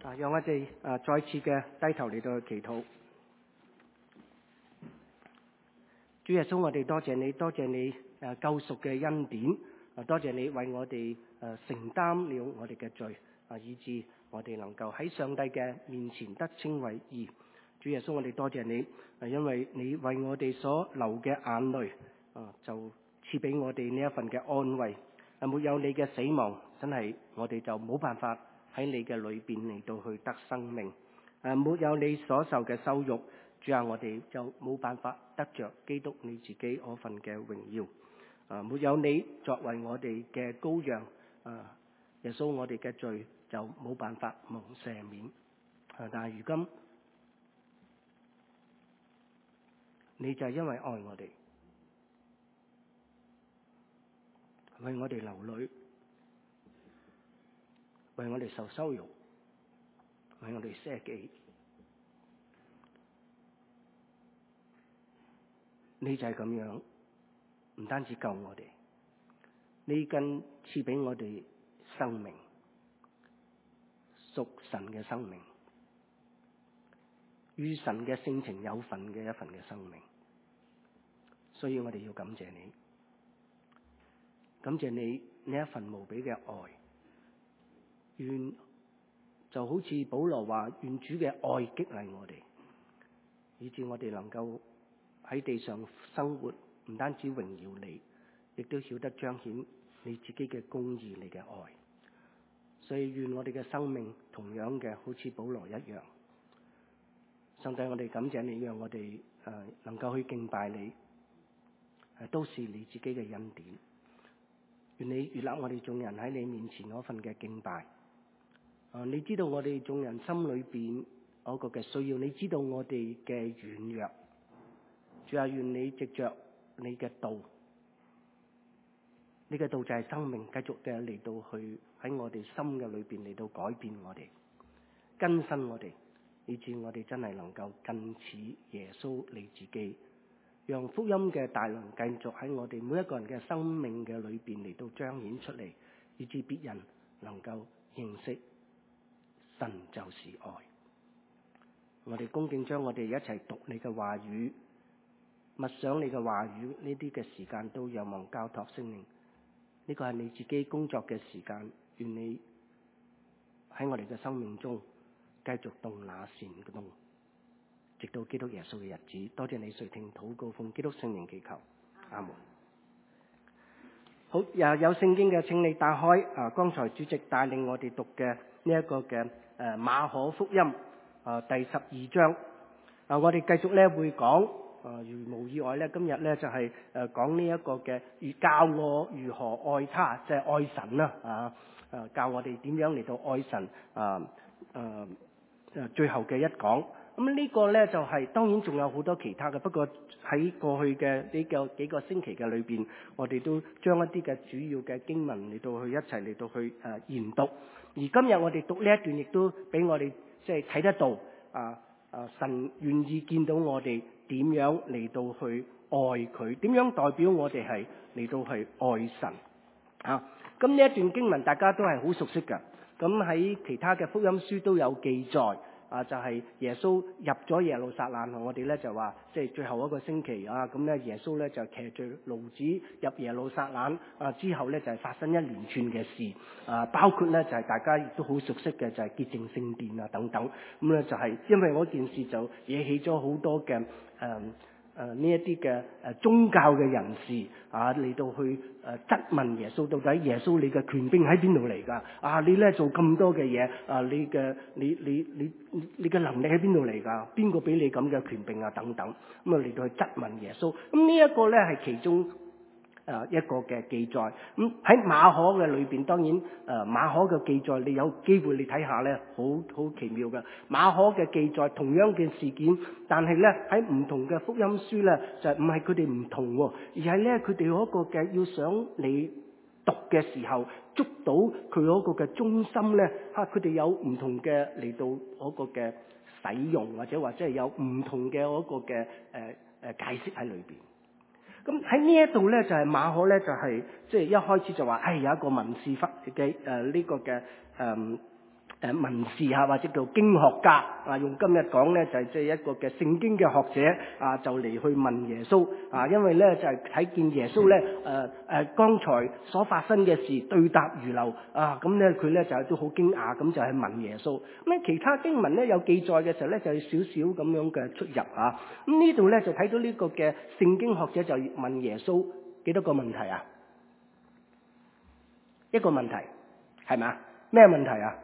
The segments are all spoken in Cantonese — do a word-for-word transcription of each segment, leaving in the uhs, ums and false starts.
啊，讓我哋啊再次嘅低頭嚟到去祈禱。主耶穌，我哋多謝你，多謝你誒救贖嘅恩典，啊多謝你為我哋誒承擔了我哋嘅罪，啊以致我哋能夠喺上帝嘅面前得稱為義。主耶穌，我哋多謝你，係因為你為我哋所流嘅眼淚，啊就賜俾我哋呢一份嘅安慰。啊，沒有你嘅死亡，真係我哋就冇辦法喺你嘅裏邊嚟到去得生命。啊，沒有你所受嘅羞辱，主啊，我哋就冇辦法得着基督你自己嗰份嘅榮耀。啊，沒有你作為我哋嘅羔羊，啊，耶穌，我哋嘅罪就冇辦法蒙赦免。啊，但係如今你就係因為愛我哋，為我哋流淚，為我哋受羞辱，為我哋捨己，你就係咁樣，唔單止救我哋，你更賜俾我哋生命，屬神嘅生命，與神嘅性情有份嘅一份嘅生命。所以我哋要感謝你，感謝你呢一份無比嘅愛。願就好似保羅話，願主嘅愛激勵我哋，以致我哋能夠喺地上生活，唔單止榮耀你，亦都曉得彰顯你自己嘅公義，你嘅愛。所以願我哋嘅生命同樣嘅好似保羅一樣。上帝，我哋感謝你，讓我哋誒、呃、能夠去敬拜你，誒都是你自己嘅恩典。願你悅納我哋眾人喺你面前嗰份嘅敬拜。啊！你知道我哋眾人心裏邊嗰個嘅需要，你知道我哋嘅軟弱。主啊，願你藉着你嘅道，你嘅道就係生命，繼續嘅嚟到去喺我哋心嘅裏邊嚟到改變我哋，更新我哋，以致我哋真係能夠更似耶穌你自己，讓福音嘅大能繼續喺我哋每一個人嘅生命嘅裏邊嚟到彰顯出嚟，以致別人能夠認識神就是愛。我哋恭敬將我哋一齊讀你嘅話語，默想你嘅話語，呢啲嘅時間都有望交託聖靈。呢個係你自己工作嘅時間，願你喺我哋嘅生命中繼續動那善嘅動，直到基督耶穌嘅日子。多謝你垂聽禱告，奉基督聖名祈求，阿門。好，又有聖經嘅，請你打開啊！剛才主席帶領我哋讀嘅呢一個嘅誒馬可福音啊第十二章啊，我哋繼續咧會講啊，如無意外咧，今日咧就係誒講呢一個嘅如教我如何愛他，即係愛神啦啊！誒教我哋點樣嚟到愛神啊誒誒最後嘅一講。咁呢個咧就係、是、當然仲有好多其他嘅，不過喺過去嘅呢個幾個星期嘅裏邊，我哋都將一啲嘅主要嘅經文嚟到去一齊嚟到去誒、呃、研讀。而今日我哋讀呢一段，亦都俾我哋即係睇得到啊啊神願意見到我哋點樣嚟到去愛佢，點樣代表我哋係嚟到去愛神啊。咁呢一段經文大家都係好熟悉㗎，咁喺其他嘅福音書都有記載。啊，就係、是、耶穌入咗耶路撒冷，我哋咧就話，即係最後一個星期啊，咁咧耶穌咧就騎住驢子入耶路撒冷啊，之後咧就係發生一連串嘅事啊，包括咧就係大家亦都好熟悉嘅就係潔淨聖殿啊等等，咁咧就係因為嗰件事就惹起咗好多嘅誒誒呢一啲嘅誒宗教嘅人士啊嚟到去誒質問耶穌，到底耶穌你嘅權柄喺邊度嚟㗎？啊，你咧做咁多嘅嘢啊，你嘅你你你你嘅能力喺邊度嚟㗎？邊個俾你咁嘅權柄啊？等等，咁啊嚟到去質問耶穌。咁呢一個咧係其中誒一個嘅記載。咁喺馬可嘅裏邊，當然誒馬可嘅記載，你有機會你睇下咧，好好奇妙嘅。馬可嘅記載同樣嘅事件，但係咧喺唔同嘅福音書咧，就唔係佢哋唔同，而係咧佢哋嗰個嘅要想你讀嘅時候捉到佢嗰個嘅中心咧，嚇佢哋有唔同嘅嚟到嗰個嘅使用，或者或者係有唔同嘅嗰個嘅誒誒解釋喺裏邊。咁喺呢一度咧，就係、是、馬可咧，就係即係一開始就話，誒、哎、有一個文士忽嘅誒呢個嘅誒誒文士啊，或者叫經學家啊，用今日講咧就係即係一個嘅聖經嘅學者啊，就嚟去問耶穌啊，因為咧就係睇見耶穌咧誒誒剛才所發生嘅事對答如流啊，咁咧佢咧就都好驚訝，咁就係問耶穌。咁其他經文咧有記載嘅時候咧就有少少咁樣嘅出入啊。咁呢度咧就睇到呢個嘅聖經學者就問耶穌幾多個問題啊？一個問題係咪？咩問題啊？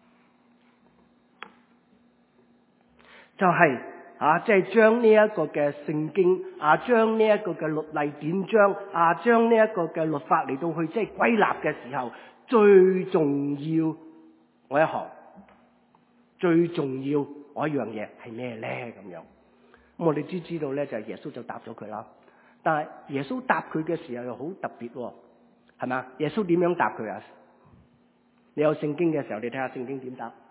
就係、是、啊，即係將呢一個嘅聖經啊，將呢一個嘅律例典章啊，將呢一個嘅律法嚟到去即係歸納嘅時候，最重要我一項，最重要我一樣嘢係咩咧？咁樣，咁我哋知知道咧，就係耶穌就答咗佢啦。但係耶穌答佢嘅時候又好特別，係咪？耶穌點樣答佢啊？你有聖經嘅時候，你睇下聖經點答。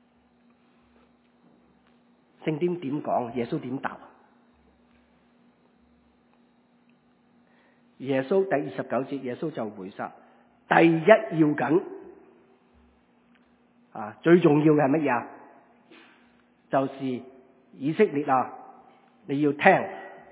聖經點講？耶穌點答？耶穌第二十九節，耶穌就回答：第一要緊啊，最重要嘅係乜嘢啊？就是以色列啊，你要聽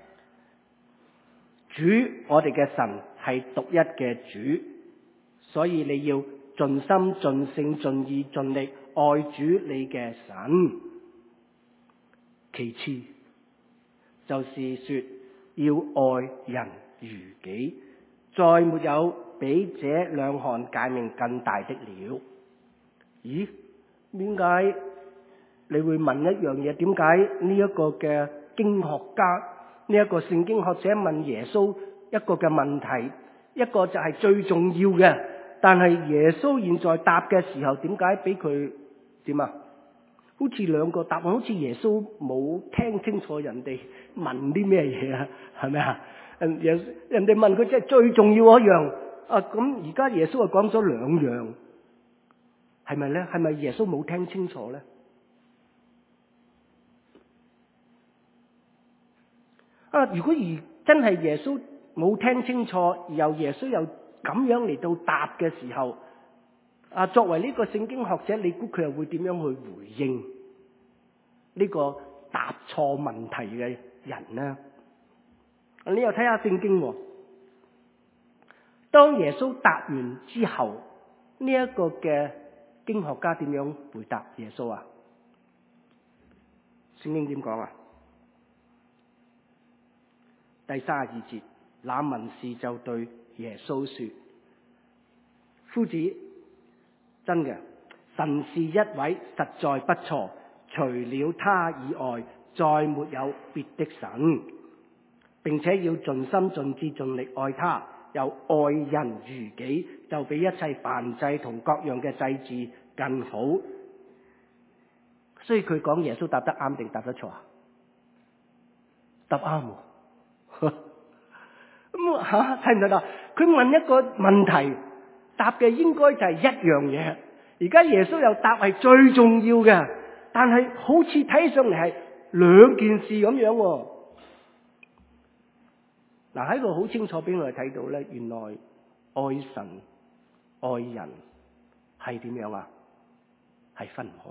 主，我哋嘅神係獨一嘅主，所以你要盡心、盡性、盡意、盡力愛主你嘅神。其次就是說要愛人如己，再沒有比這兩項誡命更大的了。咦？點解你會問一樣嘢？點解呢一個嘅經學家，呢一個聖經學者問耶穌一個嘅問題，一個就係最重要嘅，但係耶穌現在答嘅時候，點解俾佢點啊？好似兩個答案，好似耶穌冇聽清楚人哋問啲咩嘢啊？係咪啊？人人哋問佢即係最重要嗰樣啊，咁而家耶穌啊講咗兩樣，係咪咧？係咪耶穌冇聽清楚咧？啊！如果而真係耶穌冇聽清楚，而又耶穌又咁樣嚟到答嘅時候，啊，作為呢個聖經學者，你估佢又會點樣去回應呢個答錯問題嘅人呢？你又睇下聖經喎，當耶穌答完之後，呢一個嘅經學家點樣回答耶穌啊？聖經點講啊？第三十二節，那文士就對耶穌說：夫子，真嘅，神是一位，實在不錯，除了他以外，再沒有別的神，並且要盡心盡志盡力愛他，又愛人如己，就比一切燔祭同各樣嘅祭祀更好。所以佢講耶穌答得啱定答得錯啊？答啱喎。咁吓睇唔睇到？佢問一個問題，答嘅應該就係一樣嘢。而家耶穌又答係最重要嘅，但係好似睇上嚟係兩件事咁樣。嗱，喺度好清楚俾我哋睇到咧，原來愛神愛人係點樣啊？係分開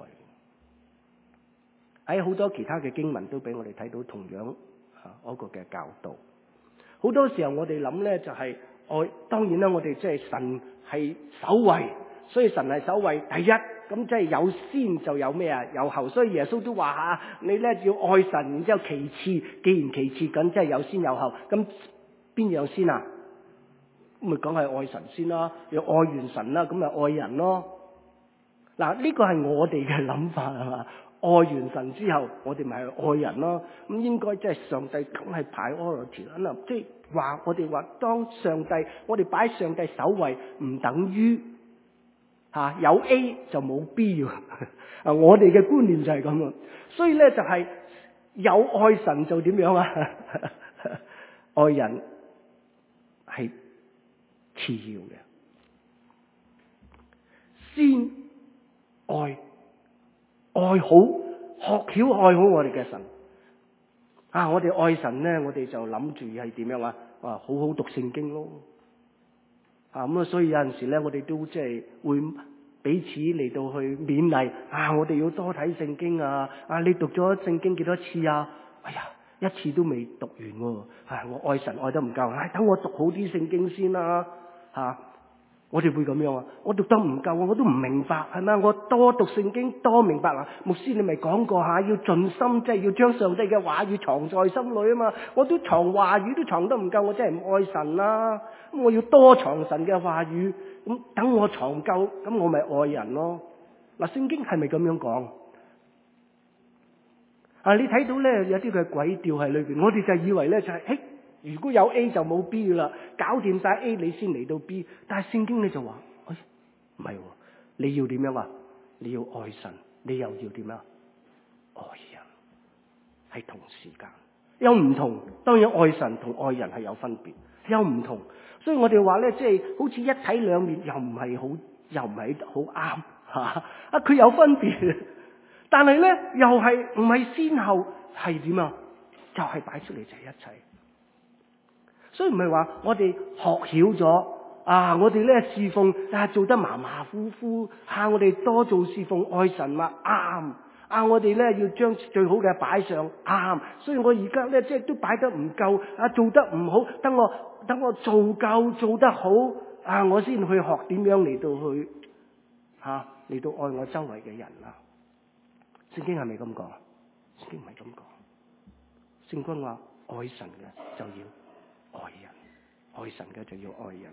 嘅。喺好多其他嘅經文都俾我哋睇到同樣啊嗰個嘅教導。好多時候我哋諗咧就係愛，當然啦，我哋即係神係首位，所以神係首位第一，咁即係有先就有咩啊？有後，所以耶穌都話啊，你咧要愛神，然之後其次，既然其次咁即係有先有後，咁邊樣先啊？咁咪梗係愛神先啦，要愛完神啦，咁咪愛人咯。嗱，呢個係我哋嘅諗法係嘛？愛完神之後，我哋咪係愛人咯。咁應該即係上帝梗係排 priority 啦。即係話我哋話當上帝，我哋擺上帝首位，唔等於吓、啊、有 A 就冇 B 啊！我哋嘅觀念就係咁啊。所以咧就係、是、有愛神就點樣啊？愛人係次要嘅，先愛。愛好，學曉愛好我哋嘅神啊！我哋愛神咧，我哋就諗住係點樣啊？啊，好好讀聖經咯啊！咁啊，所以有陣時咧，我哋都即係會彼此嚟到去勉勵啊！我哋要多睇聖經啊！啊，你讀咗聖經幾多次啊？哎呀，一次都未讀完喎！啊，我愛神愛得唔夠，唉，等我讀好啲聖經先啦！嚇，我哋會咁樣啊！我讀得唔夠啊，我都唔明白，係咪？我多讀聖經多明白啊！牧師你咪講過嚇，要盡心，即係要將上帝嘅話語藏在心裏啊嘛！我都藏話語都藏得唔夠，我真係唔愛神啦！咁我要多藏神嘅話語，咁等我藏夠，咁我咪愛人咯。嗱，聖經係咪咁樣講？啊，你睇到咧有啲嘅詭調喺裏邊，我哋就以為咧就係、是，誒，如果有 A 就冇 B 啦，搞掂晒 A 你先嚟到 B。但係聖經咧就話，誒、哎，唔係喎，你要點樣啊？你要愛神，你又要點樣？愛人，係同時間，有唔同。當然愛神同愛人係有分別，有唔同。所以我哋話咧，即係好似一體兩面，又唔係好，又唔係好啱吓。啊，佢有分別。但係咧，又係唔係先後，係點啊？就係、是、擺出嚟就係一齊。所以唔係話我哋學曉咗啊，我哋咧侍奉啊做得馬馬虎虎，啊我哋多做侍奉愛神嘛啱啊！我哋咧要將最好嘅擺上啱。所以我而家咧即係都擺得唔夠啊，做得唔好，等我等我做夠做得好啊，我先去學點樣嚟到去吓嚟到愛我周圍嘅人啦。聖經係咪咁講？聖經唔係咁講。聖經話愛神嘅就要愛人，愛神嘅就要愛人。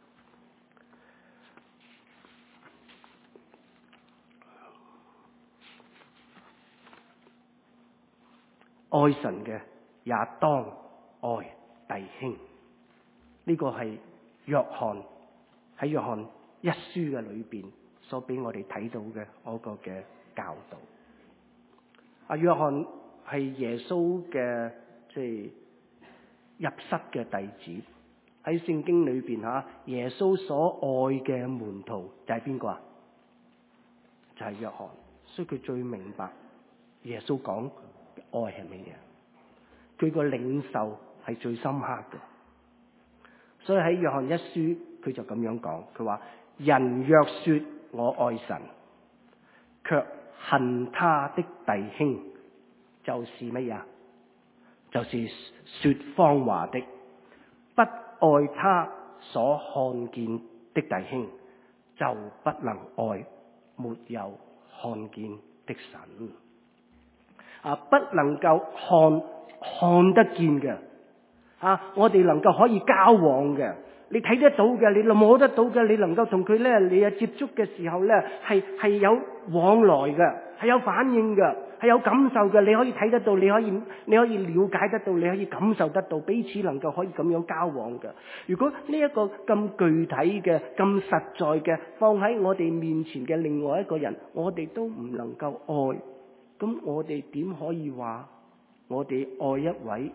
愛神嘅也當愛弟兄。呢、這個係約翰喺約翰一書嘅裏邊所俾我哋睇到嘅嗰個嘅教導。阿約翰係耶穌嘅即係入室嘅弟子，喺聖經裏邊吓，耶穌所愛嘅門徒就係邊個啊？就係約翰，所以佢最明白耶穌講愛係乜嘢，佢個領受係最深刻嘅。所以喺約翰一書佢就咁樣講，佢話人若說我愛神，卻恨他的弟兄，就是乜嘢？就是說謊話的，不愛他所看見的弟兄，就不能愛沒有看見的神。啊，不能夠看看得見嘅，啊，我哋能夠可以交往嘅。你睇得到嘅，你摸得到嘅，你能夠同佢咧，你啊接觸嘅時候咧，係係有往來嘅，係有反應嘅，係有感受嘅。你可以睇得到，你可以你可以了解得到，你可以感受得到，彼此能夠可以咁樣交往嘅。如果呢一個咁具體嘅、咁實在嘅，放喺我哋面前嘅另外一個人，我哋都唔能夠愛，咁我哋點可以話我哋愛一位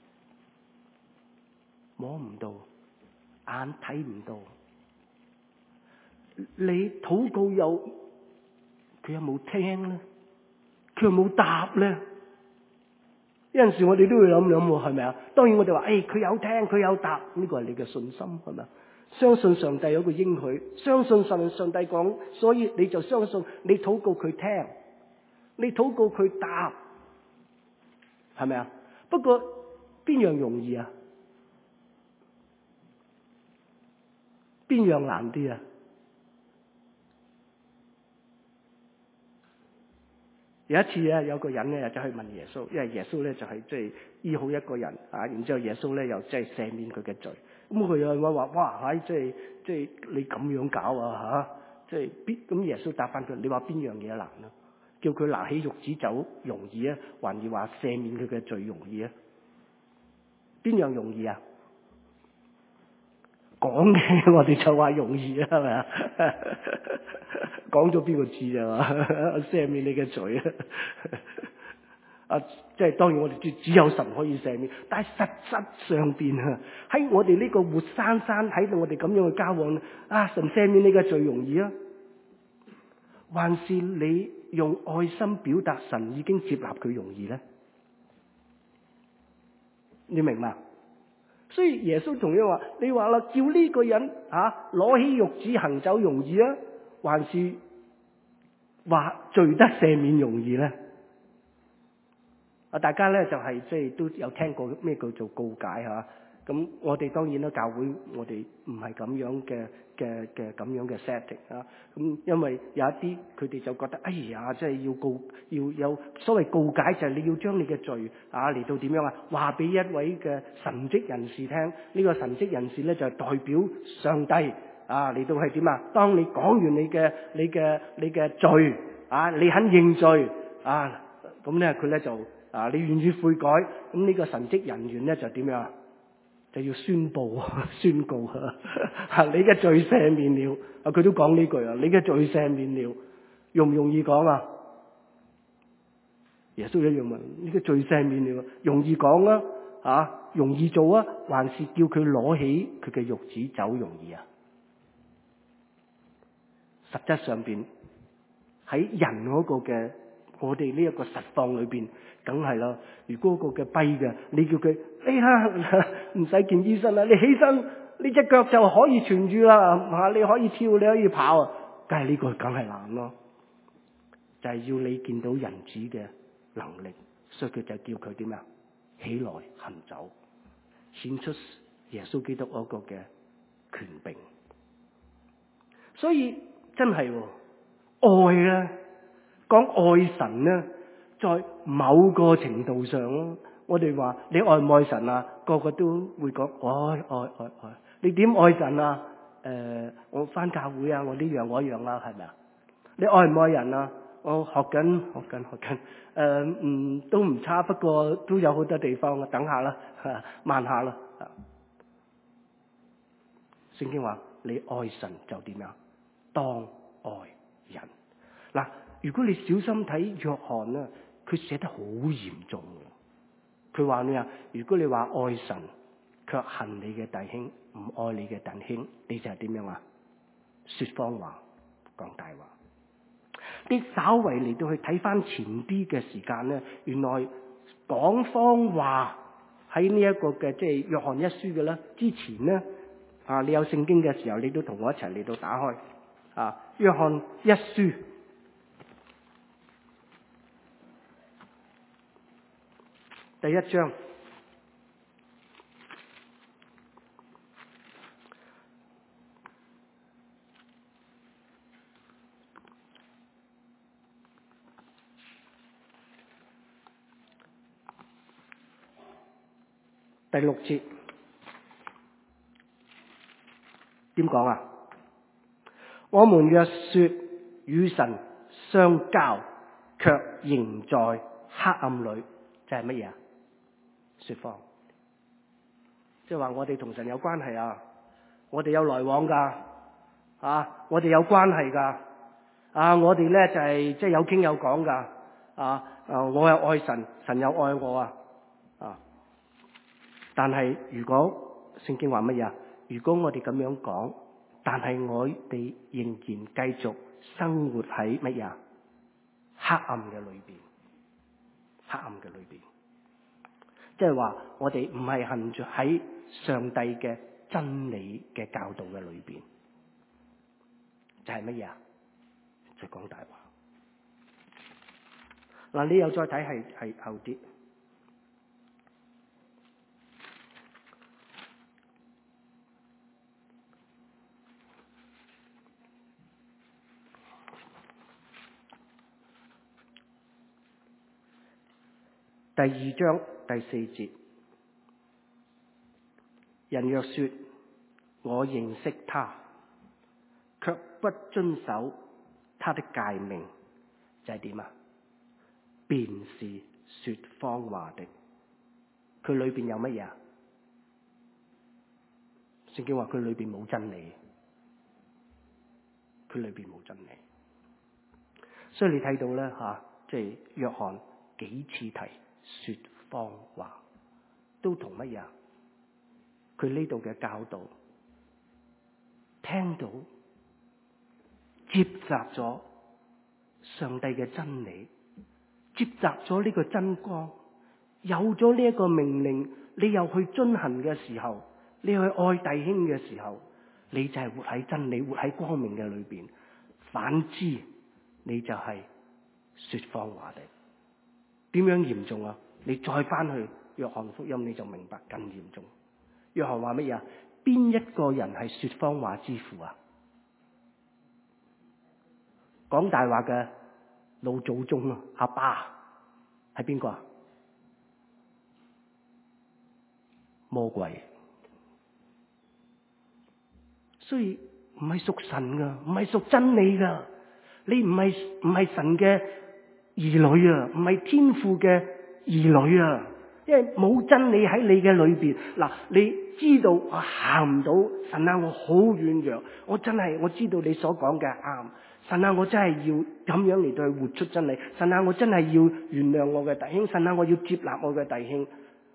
摸唔到？眼睇唔到，你禱告又佢有冇聽咧？佢有冇答咧？有陣時我哋都會諗諗喎，係咪啊？當然我哋話，誒，佢有聽，佢有答，呢個係你嘅信心，係咪啊？相信上帝有個應許，相信上上帝講，所以你就相信你禱告佢聽，你禱告佢答，係咪啊？不過邊樣容易啊？邊樣難啲啊？有一次咧，有個人咧就去問耶穌，因為耶穌咧就係即係醫好一個人啊，然之後耶穌咧又即係赦免佢嘅罪。咁佢又話話哇，唉，即係即係你咁樣搞啊吓，即係邊？咁耶穌答翻佢：你話邊樣嘢難啊？叫佢拿起褥子走容易啊，還是話赦免佢嘅罪容易啊？邊樣容易啊？講嘅我哋就話容易啊，係咪啊？講咗邊個知啊？赦免你嘅罪啊！啊，即係當然我哋知只有神可以赦免，但係實質上邊啊，喺我哋呢個活生生喺度，我哋咁樣去交往啊，神赦免你嘅罪容易啊，還是你用愛心表達神已經接納佢容易咧？你明嘛？所以耶穌同樣話：你話啦，叫呢個人啊攞起褥子行走容易啊，還是話罪得赦免容易咧？啊，大家咧就係即係都有聽過咩叫做告解嚇。咁我哋當然啦，教會我哋唔係咁樣嘅嘅嘅咁樣嘅 setting 啊。咁因為有一啲佢哋就覺得，哎呀，即係要告要有所謂告解，就係你要將你嘅罪啊嚟到點樣啊，話俾一位嘅神職人士聽。呢個神職人士咧就係代表上帝啊嚟到係點啊？當你講完你嘅你嘅你嘅罪啊，你肯認罪啊，咁咧佢咧就啊你願意悔改，咁呢個神職人員咧就點樣？就要宣布宣告啊！你嘅罪赦免了啊！佢都講呢句啊！你嘅罪赦免了，容唔容易講啊？耶穌一樣問：你嘅罪赦免了，容易講啊？啊，容易做啊？還是叫佢攞起佢嘅褥子走容易啊？實質上邊喺人嗰個嘅我哋呢一個實況裏邊，梗係啦。如果個嘅跛嘅，你叫佢哎呀唔使見醫生啦，你起身呢隻腳就可以痊愈啦，吓你可以跳，你可以跑啊，梗係呢個梗係難咯。就係、是、要你見到人子嘅能力，所以佢就叫佢點啊？起來行走，顯出耶穌基督嗰個嘅權柄。所以真係愛咧，講愛神咧，在某個程度上咯，我哋話你愛唔愛神啊？個個都會講愛愛愛愛。你點愛神啊？誒、呃，我返教會啊，我呢樣我一樣啦，係咪啊？你愛唔愛人啊？我學緊學緊學緊，誒，嗯，都唔差，不過都有好多地方啊，等下啦，慢下啦。聖經話你愛神就點樣？當愛人。嗱，如果你小心睇約翰咧，佢寫得好嚴重嘅。佢話咩啊？如果你話愛神，卻恨你嘅弟兄，唔愛你嘅弟兄，你就係點樣啊？說謊話，講大話。你稍為嚟到去睇翻前啲嘅時間咧，原來講謊話喺呢一個嘅即係約翰一書嘅咧之前咧，啊，你有聖經嘅時候，你都同我一齊嚟到打開啊，約翰一書第一章第六節點講啊？我們若說與神相交，卻仍在黑暗裏，就係乜嘢啊？說謊，即係話我哋同神有關係啊，我哋有來往噶，啊，我哋有關係噶，啊，我哋咧就係即係有傾有講噶，啊，啊，我又愛神，神又愛我啊，啊，但係如果聖經話乜嘢啊？如果我哋咁樣講，但係我哋仍然繼續生活喺乜嘢啊？黑暗嘅裏邊，黑暗嘅裏邊，即係話我哋唔係行住喺上帝嘅真理嘅教導嘅裏邊，就係乜嘢啊？就講大話。嗱，你又再睇係係後啲。第二章第四節，人若說我認識他，卻不遵守他的誡命，就係點啊？便是說謊話的。佢裏邊有乜嘢啊？聖經話佢裏邊冇真理，佢裏邊冇真理。所以你睇到咧吓，即係約翰幾次提說謊話，都同乜嘢啊？佢呢度嘅教導，聽到接納咗上帝嘅真理，接納咗呢個真光，有咗呢一個命令，你又去遵行嘅時候，你去愛弟兄嘅時候，你就係活喺真理、活喺光明嘅裏邊。反之， 你就係說謊話的。點樣嚴重啊？你再翻去約翰福音，你就明白更嚴重。約翰話乜嘢啊？邊一個人係說謊話之父啊？講大話嘅老祖宗啊，阿爸係邊個啊？魔鬼。所以唔係屬神噶，唔係屬真理噶。你唔係唔係神嘅兒女啊，唔係天父嘅兒女啊。因為冇真理喺你嘅裏邊。嗱，你知道我行唔到，神啊，我好軟弱，我真係我知道你所講嘅啱。神啊，我真係要咁樣嚟到去活出真理。神啊，我真係要原諒我嘅弟兄。神啊，我要接納我嘅弟兄。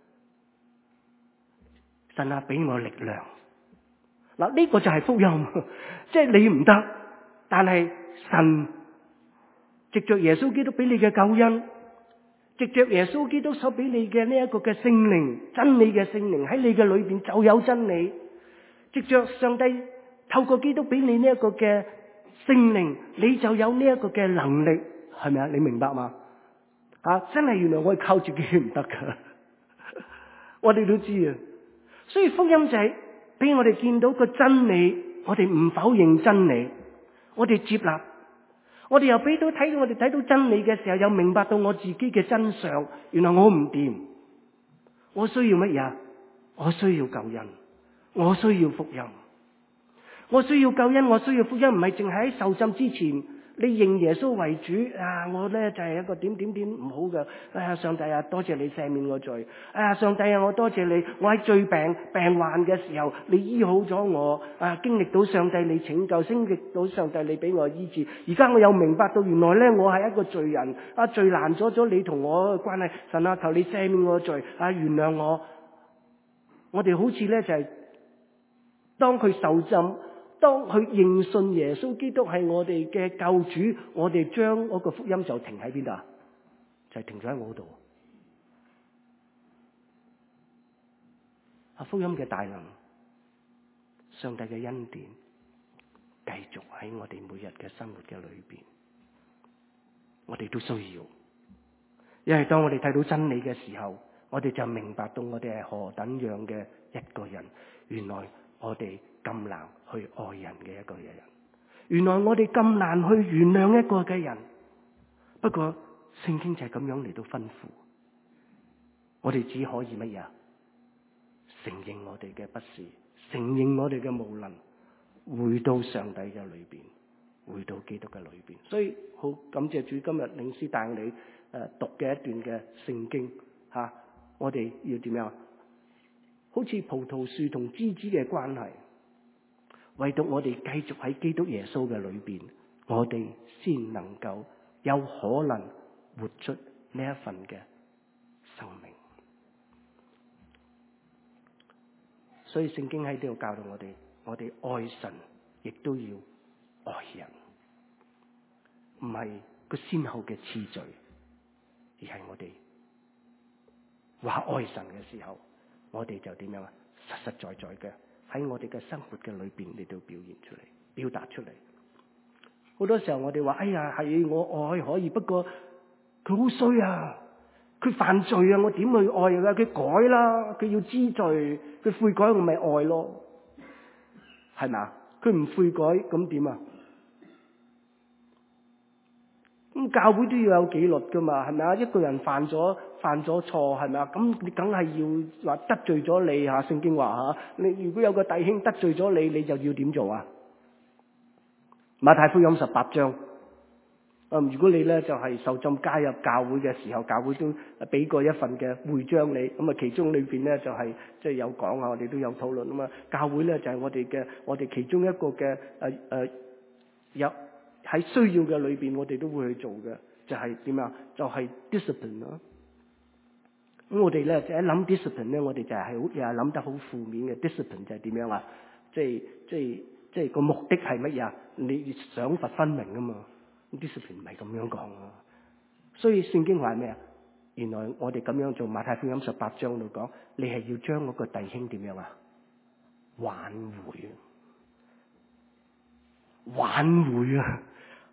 神啊，俾我力量。嗱，呢個就係福音，即係你唔得，但係神藉着耶穌基督俾你嘅救恩，藉着耶穌基督所俾你嘅呢一個嘅聖靈，真理嘅聖靈喺你嘅裏邊就有真理。藉着上帝透過基督俾你呢一個嘅聖靈，你就有呢一個嘅能力，係咪啊？你明白嗎？啊，真係原來我係靠自己唔得噶，我哋都知啊。所以福音就係俾我哋見到個真理，我哋唔否認真理，我哋接納，我哋又俾到睇到我哋睇到真理嘅時候，又明白到我自己嘅真相。原來我唔掂，我需要乜嘢？我需要救恩，我需要福音，我需要救恩，我需要福音。唔係淨係喺受浸之前，你認耶穌為主啊！我咧就係、是、一個點點點唔好嘅。哎呀，上帝啊，多謝你赦免我罪。哎呀，上帝啊，我多謝你，我喺最病病患嘅時候，你醫好咗我。啊，經歷到上帝你拯救，經歷到上帝你俾我醫治。而家我又明白到原來咧我係一個罪人。啊，罪難咗咗你同我嘅關係。神啊，求你赦免我嘅罪。啊，原諒我。我哋好似咧就係、是、當佢受浸。當佢認信耶穌基督係我哋嘅救主，我哋將嗰個福音就停喺邊度啊？就係、是、停咗喺我度。啊，福音嘅大能，上帝嘅恩典，繼續喺我哋每日嘅生活嘅裏邊，我哋都需要。因為當我哋睇到真理嘅時候，我哋就明白到我哋係何等樣嘅一個人。原來我哋咁難去愛人嘅一個嘅人，原來我哋咁難去原諒一個嘅人。不過聖經就係咁樣嚟到吩咐，我哋只可以乜嘢？承認我哋嘅不是，承認我哋嘅無能，回到上帝嘅裏邊，回到基督嘅裏邊。所以好感謝主今日領詩帶你誒讀嘅一段嘅聖經吓、啊，我哋要點樣？好似葡萄樹同枝子嘅關係，唯獨我哋繼續喺基督耶穌嘅裏邊，我哋先能夠有可能活出呢一份嘅生命。所以聖經喺呢度教導我哋，我哋愛神亦都要愛人，唔係個先後嘅次序，而係我哋話愛神嘅時候，我哋就點樣啊？實實在在嘅喺我哋嘅生活嘅裏邊嚟到表現出嚟，表達出嚟。好多時候我哋話：哎呀，係我愛可以，不過佢好衰啊，佢犯罪啊，我點去愛啊？佢改啦，佢要知罪，佢悔改，我咪愛咯，係咪啊？佢唔悔改，咁點啊？咁教會都要有紀律噶嘛，係咪啊？一個人犯咗犯咗錯，係咪啊？咁你梗係要話得罪咗你吓，聖經話吓，你如果有個弟兄得罪咗你，你就要點做啊？馬太福音十八章，啊，如果你咧就係受浸加入教會嘅時候，教會都俾過一份嘅會章你，咁啊其中裏邊咧就係即係有講啊，我哋都有討論啊嘛。教會咧就係我哋嘅我哋其中一個嘅誒誒有。喺需要嘅裏邊，我哋都會去做嘅，就係點啊？就係 discipline 咯。咁我哋咧就一諗 discipline 咧，我哋就係好又係諗得好負面嘅 discipline 就係點樣啊？即係即係即係個目的係乜嘢啊？你賞罰分明啊嘛。discipline 唔係咁樣講啊。所以聖經話係咩啊？原來我哋咁樣做，馬太福音十八章度講，你係要將嗰個弟兄點樣啊？挽回，挽回啊！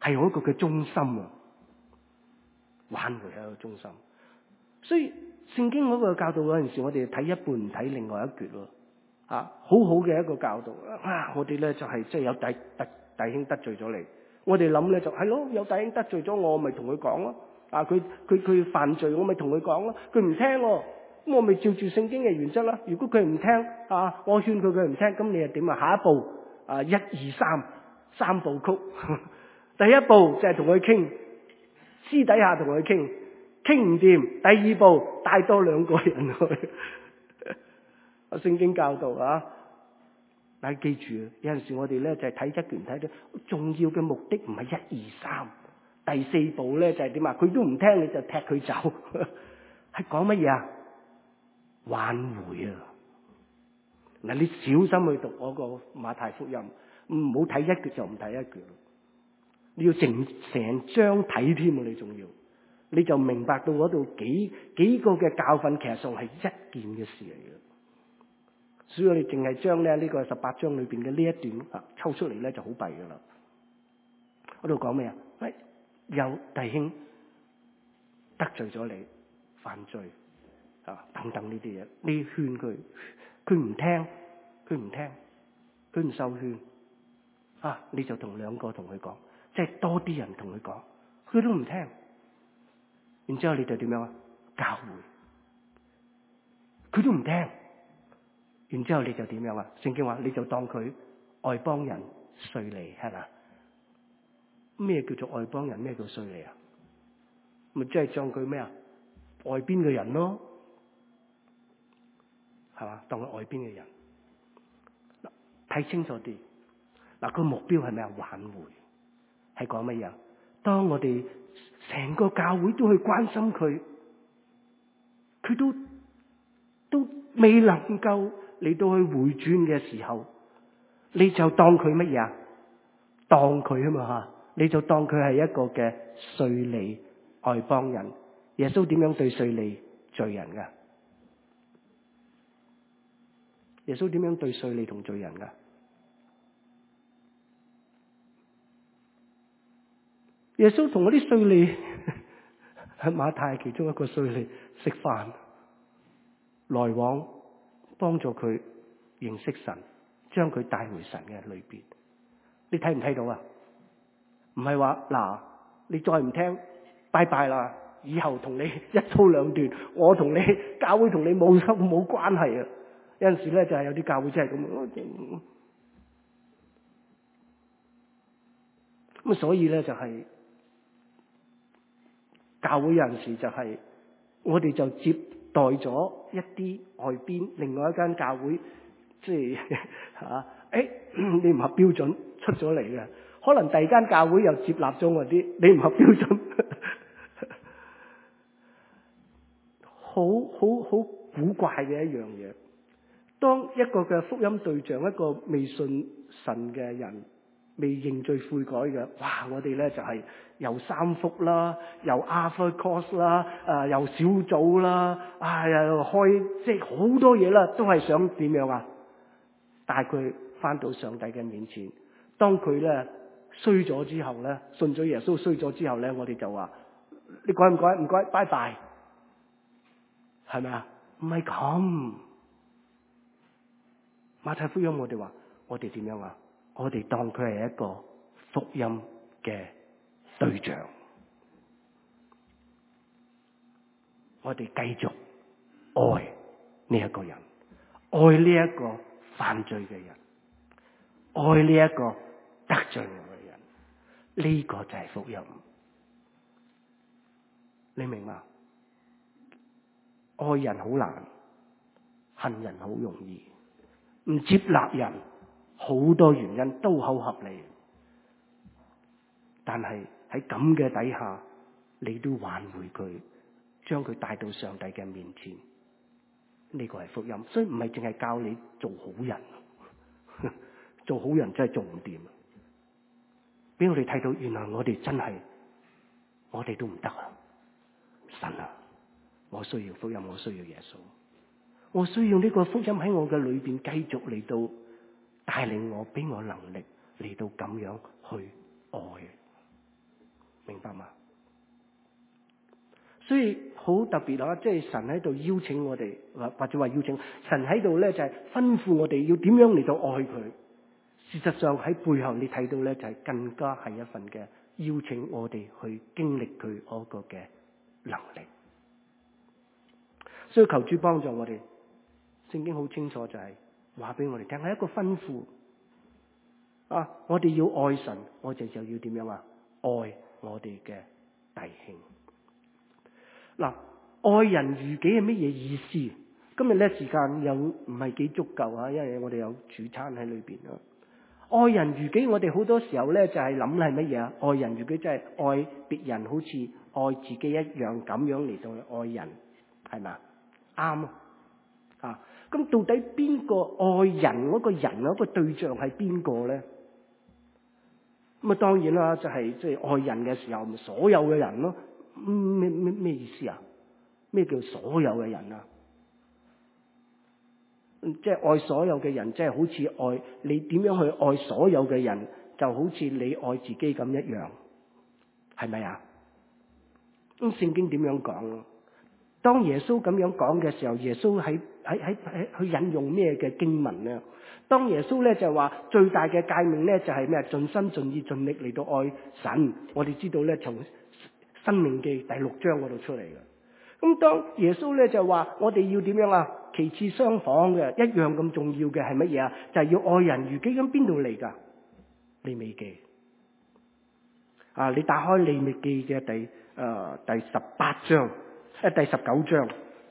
係我一個嘅中心啊，挽回係一個中心。所以聖經嗰個教導嗰陣時，我哋睇一半唔睇另外一橛咯。啊，好好嘅一個教導啊！我哋咧就係即係有弟弟弟兄得罪咗你，我哋諗咧就係咯，有弟兄得罪咗我，咪同佢講咯。啊，佢佢佢犯罪，我咪同佢講咯。佢唔聽喎，咁我咪照住聖經嘅原則啦。如果佢唔聽啊，我勸佢佢唔聽，咁你又點啊？下一步啊，一二三三部曲。第一步就係同佢傾，私底下同佢傾，傾唔掂。第二步帶多兩個人去。聖經教導啊，但係記住，有陣時我哋咧就係睇一卷睇到重要嘅目的唔係一二三，第四步咧就係點啊？佢都唔聽你就踢佢走，係講乜嘢啊？挽回啊！嗱，你小心去讀嗰個馬太福音，唔好睇一卷就唔睇一卷，你要成成章睇添啊！你仲要，你就明白到嗰度幾幾個嘅教訓，其實上係一件嘅事嚟嘅。所以我哋淨係將咧呢個十八章裏邊嘅呢一段啊抽出嚟咧就好弊噶啦。嗰度講咩啊？喂，有弟兄得罪咗你，犯罪啊等等呢啲嘢，你勸佢，佢唔聽，佢唔聽，佢唔受勸啊，你就同兩個同佢講，即係多啲人同佢講，佢都唔聽。然之後你就點樣啊？教會，佢都唔聽。然之後你就點樣啊？聖經話你就當佢外邦人稅吏，係嘛？咩叫做外邦人？咩叫稅吏啊？咪即係當佢咩啊？外邊嘅人咯，係嘛？當佢外邊嘅人。睇清楚啲，嗱，個目標係咩啊？挽回，係講乜嘢？當我哋成個教會都去關心佢，佢都都未能夠嚟到去回轉嘅時候，你就當佢乜嘢啊？當佢啊嘛吓，你就當佢係一個嘅稅吏外邦人。耶穌點樣對稅吏罪人噶？耶穌點樣對稅吏同罪人噶？耶穌同嗰啲稅吏喺馬太其中一個稅吏食飯來往，幫助佢認識神，將佢帶回神嘅裏邊。你睇唔睇到啊？唔係話嗱，你再唔聽，拜拜啦，以後同你一刀兩斷，我同你教會同你冇冇關係啊！有陣時咧就係有啲教會真係咁，咁所以咧就係、是、教會有陣時就係、是、我哋就接待咗一啲外邊另外一間教會，即係吓，誒你唔合標準出咗嚟嘅，可能第二間教會又接納咗我啲，你唔合標準，好好好古怪嘅一樣嘢。當一個嘅福音對象，一個未信神嘅人，未認罪悔改嘅，哇！我哋咧就係又三福啦，又 Alpha Course 啦，啊又小組啦，啊又開即係好多嘢啦，都係想點樣啊？帶佢翻到上帝嘅面前。當佢咧衰咗之後咧，信咗耶穌衰咗之後咧，我哋就話：你改唔改？唔該，拜拜，係咪啊？唔係咁。馬太福音我哋話：我哋點樣啊？我哋當佢係一個福音嘅對象，我哋繼續愛呢一個人，愛呢一個犯罪嘅人，愛呢一個得罪我嘅人，呢個就係福音。你明嘛？愛人好難，恨人好容易。唔接納人，好多原因都好合理，但係喺咁嘅底下，你都挽回佢，將佢帶到上帝嘅面前，呢個係福音。所以唔係淨係教你做好人，做好人真係做唔掂。俾我哋睇到，原來我哋真係，我哋都唔得啊！神啊，我需要福音，我需要耶穌。我需要呢個福音喺我嘅裏邊繼續嚟到帶領我，俾我能力嚟到咁樣去愛。 明白嗎？所以好特別啊！即係神喺度邀請我哋，或或者話邀請神喺度咧，就係吩咐我哋要點樣嚟到愛佢。事實上喺背後你睇到咧，就係更加係一份嘅邀請我哋去經歷佢嗰個嘅能力。所以求主幫助我哋，聖經好清楚就係話俾我哋聽，係一個吩咐啊！我哋要愛神，我哋就要點樣啊？愛我哋嘅弟兄。嗱，愛人如己係乜嘢意思？今日咧時間又唔係幾足夠啊，因為我哋有主餐喺裏邊啊。愛人如己，我哋好多時候咧就係諗係乜嘢啊？愛人如己即係愛別人好似愛自己一樣咁樣嚟到去愛人，係咪？啱啊！咁到底邊個愛人嗰個人嗰個對象係邊個咧？咁啊，當然啦，就係即係愛人嘅時候，咪所有嘅人咯。咩咩咩意思啊？咩叫所有嘅人啊？即係愛所有嘅人，即係好似愛你點樣去愛所有嘅人，就好似你愛自己咁一樣，係咪啊？咁聖經點樣講？當耶穌咁樣講嘅時候，耶穌喺喺喺喺去引用咩嘅經文咧？當耶穌咧就話最大嘅誡命咧就係咩？盡心盡意盡力嚟到愛神。我哋知道咧從申命記第六章嗰度出嚟嘅。咁當耶穌咧就話我哋要點樣啊？其次相仿嘅一樣咁重要嘅係乜嘢啊？就係、是、要愛人如己。咁邊度嚟噶？利未記啊！你打開利未記嘅第誒、呃、第十八章，誒、呃、第十九章，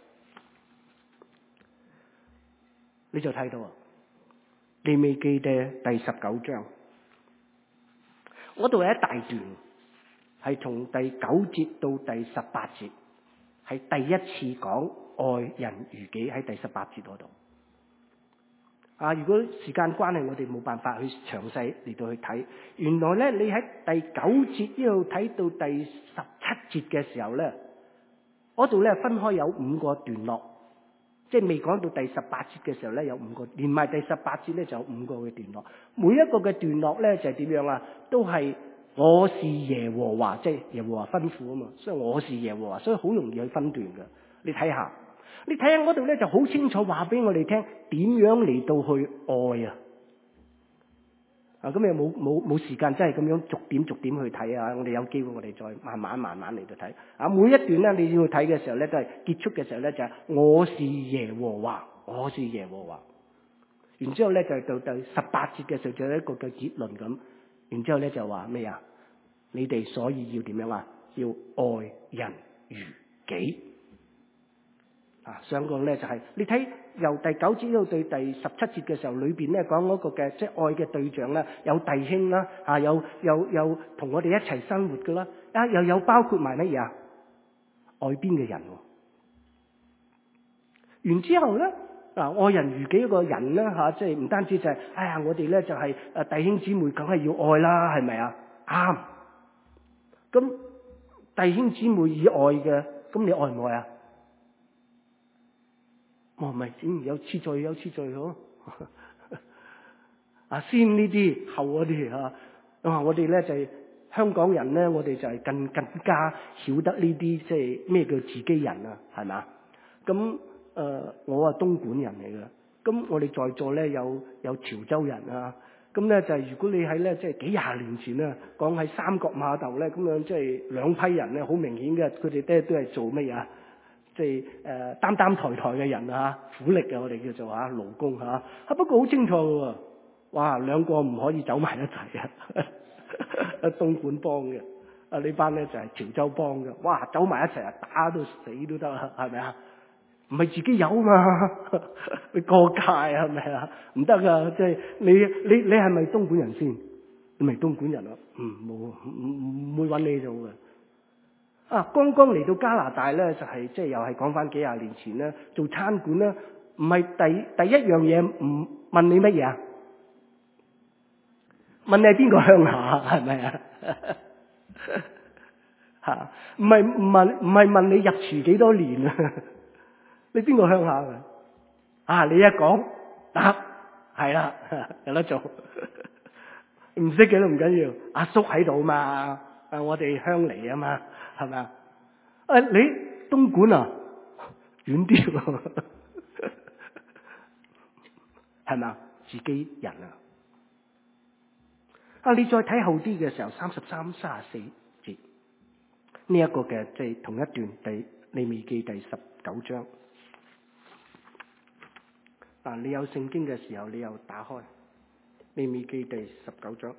你就睇到啊！利未記嘅第十九章，嗰度有一大段，係從第九節到第十八節，係第一次講愛人如己，喺第十八節嗰度。啊，如果時間關係，我哋冇辦法去詳細嚟到去睇。原來咧，你喺第九節一路睇到第十七節嘅時候咧，嗰度咧分開有五個段落，即係未講到第十八節嘅時候咧，有五個，連埋第十八節咧就有五個嘅段落。每一個嘅段落咧就係點樣啊？都係我是耶和華，即係耶和華吩咐啊嘛，所以我是耶和華，所以好容易去分段嘅。你睇下。你睇下嗰度咧就好清楚話俾我哋聽點樣嚟到去愛啊！啊咁又冇冇冇時間真係咁樣逐點逐點去睇啊！我哋有機會我哋再慢慢慢慢嚟到睇啊！每一段咧你要睇嘅時候咧都係結束嘅時候咧就係、是、我是耶和華，我是耶和華。然之後咧就到第十八節嘅時候就有一個嘅結論咁。然之後咧就話咩啊？你哋所以要點樣啊？要愛人如己。啊，上個咧就係、是、你睇由第九節到對第十七節嘅時候，裏邊咧講嗰個嘅即係愛嘅對象咧，有弟兄啦，啊有有有同我哋一齊生活噶啦，啊又有包括埋乜嘢啊？愛邊嘅人、啊。然之後咧，嗱愛人如己一個人咧嚇，即係唔單止就係、是，哎呀我哋咧就係誒弟兄姊妹梗係要愛啦，係咪啊？啱。咁弟兄姊妹以外嘅，咁你愛唔愛啊？我唔係，嗯，有次序有次序嗬。啊，先呢啲，後嗰啲嚇。啊，我哋咧就係、是、香港人咧，我哋就係更更加曉得呢啲即係咩叫自己人啊，係咪？咁誒、呃，我係東莞人嚟嘅。咁我哋在座咧有有潮州人啊。咁咧就係、是、如果你喺咧即係幾廿年前啊，講喺三角碼頭咧咁樣，即係兩批人咧，好明顯嘅，佢哋咧都係做乜嘢啊？即係誒擔擔抬抬嘅人啊，苦力嘅我哋叫做嚇勞工嚇。啊不過好清楚嘅喎，哇兩個唔可以走埋一齊啊！東莞幫嘅，啊呢班咧就係潮州幫嘅，哇走埋一齊啊打到死都得啊，係咪啊？唔係自己有嘛，你過界係咪啊？唔得噶，即係你你你係咪東莞人先？你咪東莞人咯，嗯冇唔唔會揾你做嘅。啊，剛剛嚟到加拿大咧，就係即係又係講翻幾廿年前咧，做餐館咧，唔係第第一樣嘢唔問你乜嘢啊？問你係邊個鄉下係咪啊？嚇，唔係唔問唔係問你入廚幾多年啊？你邊個鄉下嘅？啊，你一講答係啦，有得做。唔識嘅都唔緊要，阿叔喺度嘛。 啊，我哋鄉里啊嘛，係咪啊？啊，你東莞啊，遠啲喎，係咪啊？自己人啊！啊，你再睇後啲嘅時候，三十三、三十四節呢一個嘅即係同一段第利未記第十九章。嗱，你有聖經嘅時候，你又打開利未記第十九章。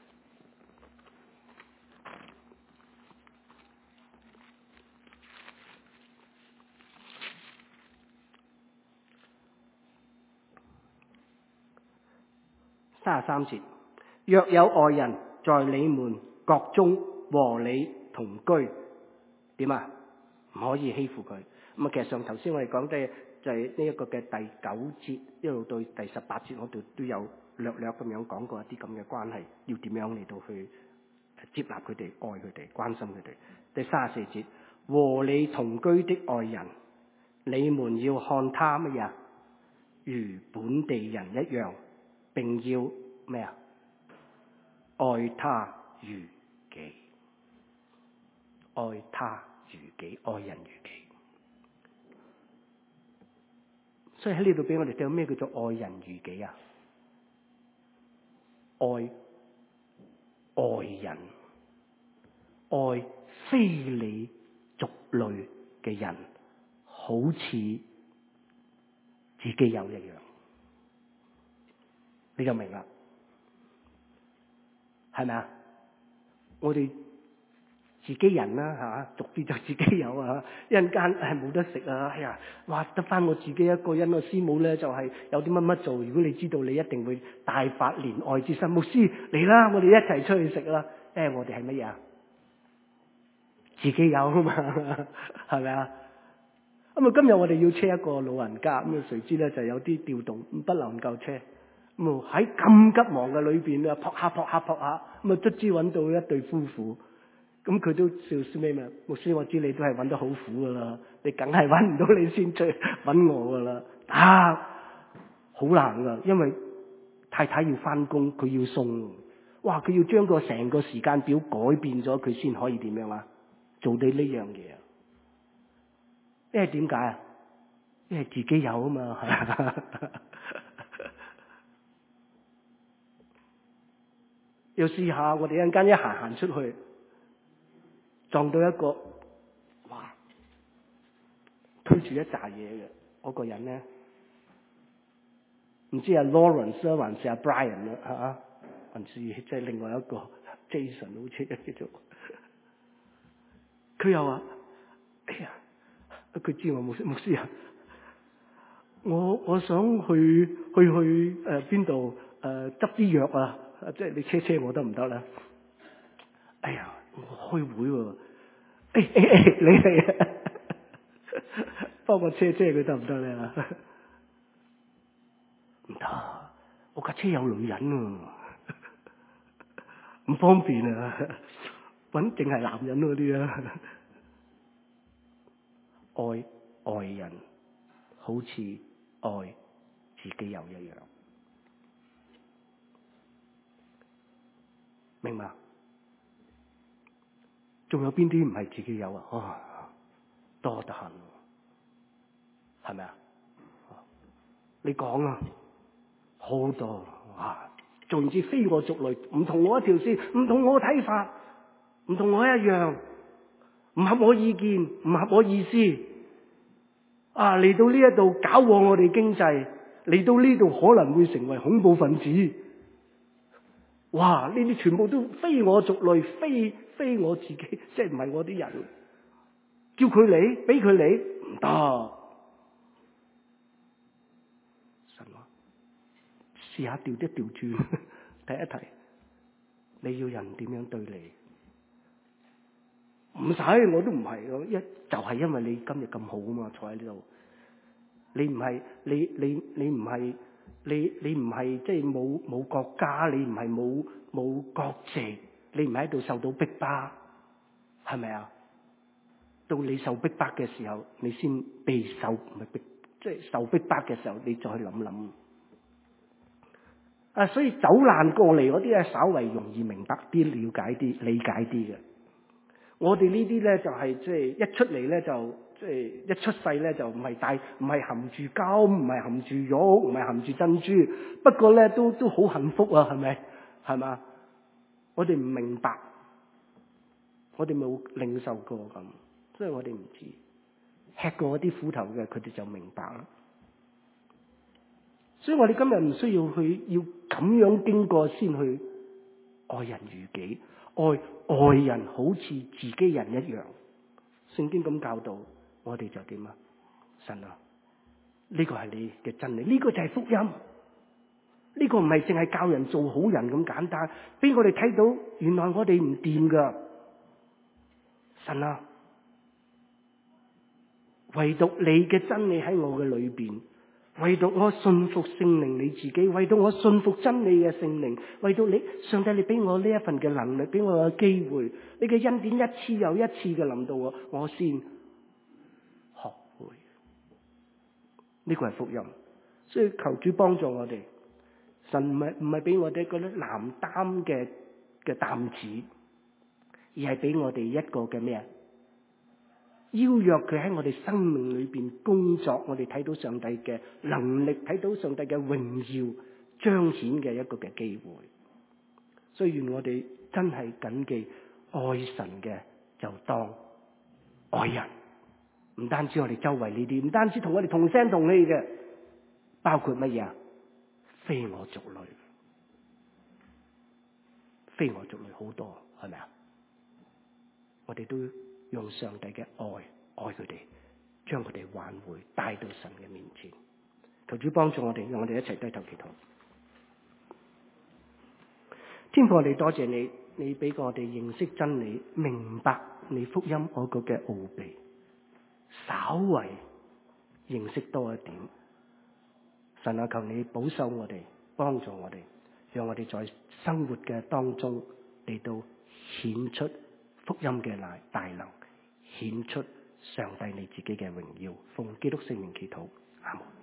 三十三節，若有外人在你們國中和你同居，點啊？唔可以欺負佢。咁啊，其實上頭先我哋講嘅就係呢一個嘅第九節一路到第十八節，我哋都有略略咁樣講過一啲咁嘅關係，要點樣嚟到去接納佢哋、愛佢哋、關心佢哋。第三十四節，和你同居的外人，你們要看他乜嘢？如本地人一樣。並要咩啊？愛他如己，愛他如己，愛人如己。所以喺呢度俾我哋睇到咩叫做愛人如己啊？愛愛人，愛非你族類嘅人，好似自己有一樣。你就明啦，係咪啊？我哋自己人啦嚇，逐啲就自己有啊！一陣間係冇得食啊！哎呀，哇！得翻我自己一個人，個師母咧就係有啲乜乜做。如果你知道，你一定會大發憐愛之心。牧師嚟啦，我哋一齊出去食啦！誒，我哋係乜嘢啊？自己有啊嘛，係咪啊？咁啊，今日我哋要車一個老人家，咁啊，誰知咧就有啲調動，不能夠車。咁喺咁急忙嘅裏邊啊，撲下撲下撲下，咁啊，卒之揾到一對夫婦。咁佢都笑笑咩咩？牧師，我知你都係揾得好苦噶啦，你梗係揾唔到你先出揾我噶啦。啊，好難噶，因為太太要翻工，佢要送，哇！佢要將個成個時間表改變咗，佢先可以點樣啊？做到呢樣嘢啊？因為點解啊？因為自己有啊嘛。又試下，我哋一陣間一行行出去，撞到一個哇推住一紮嘢嘅嗰個人咧，唔知係 Lawrence 啊，還是阿 Brian 啊，啊，還是即係另外一個 Jason 好似叫做，佢又話：哎呀，佢知我牧師牧師啊，我我想去去去誒邊度誒執啲藥啊！即係你車車我得唔得咧？哎呀，我開會喎、啊！誒誒誒，你嚟啊！幫我車車佢得唔得咧？唔得，我架車有女人喎、啊，唔方便啊！搵淨係男人嗰啲啊！愛愛人好似愛自己有一樣。明嘛？仲有邊啲唔係自己有啊？哦，多得很，係咪啊？你講啊，好多啊，總之非我族類，唔同我一條線，唔同我睇法，唔同我一樣，唔合我意見，唔合我意思。啊，嚟到呢一度搞禍我哋經濟，嚟到呢度可能會成為恐怖分子。哇！呢啲全部都非我族類，非非我自己，即係唔係我啲人。叫佢嚟，俾佢嚟，唔得。神話，試下調一調轉，睇一睇，你要人點樣對你？唔使，我都唔係，一就係、是、因為你今日咁好啊嘛，坐喺呢度。你唔係，你你你唔係。你你唔係即係冇冇國家，你唔係冇冇國籍，你唔係喺度受到逼迫，係咪啊？到你受逼迫嘅時候，你先被受唔係逼，即係受逼迫嘅時候，你再去諗諗。啊，所以走難過嚟嗰啲係稍為容易明白啲、了解啲、理解啲嘅。 我哋呢啲咧就係即係一出嚟咧就即係一出世咧就唔係帶唔係含住金，唔係含住玉，唔係含住珍珠，不過咧都都好幸福啊，係咪？係嘛？我哋唔明白，我哋冇領受過咁，所以我哋唔知。吃過啲苦頭嘅，佢哋就明白啦。所以我哋今日唔需要去要咁樣經過先去愛人如己，愛愛人好似自己人一樣。聖經咁教導我哋就點啊？神啊，呢個係你嘅真理，呢個就係福音。呢個唔係淨係教人做好人咁簡單，俾我哋睇到原來我哋唔掂噶。神啊，唯獨你嘅真理喺我嘅裏邊，唯獨我信服聖靈你自己，唯獨我信服真理嘅聖靈，唯獨你上帝，你俾我呢一份嘅能力，俾我嘅機會，你嘅恩典一次又一次嘅臨到我，我先學會。呢個係福音，所以求主幫助我哋。神唔係唔係俾我哋嗰啲難擔嘅嘅擔子，而係俾我哋一個嘅咩啊？邀約佢喺我哋生命裏邊工作，我哋睇到上帝嘅能力，睇到上帝嘅榮耀彰顯嘅一個嘅機會。所以願我哋真係謹記愛神嘅就當愛人，唔單止我哋周圍呢啲，唔單止同我哋同聲同氣嘅，包括乜嘢啊？非我族類，非我族類好多，係咪啊？我哋都用上帝嘅愛愛佢哋，將佢哋挽回，帶到神嘅面前。求主幫助我哋，讓我哋一齊低頭祈禱。天父，我哋多謝你，你俾我哋認識真理，明白你福音嗰個嘅奧秘，稍為認識多一點。神啊，求你保守我哋，幫助我哋，讓我哋在生活嘅當中嚟到顯出福音嘅大能，顯出上帝你自己嘅榮耀。奉基督聖名祈禱，阿門。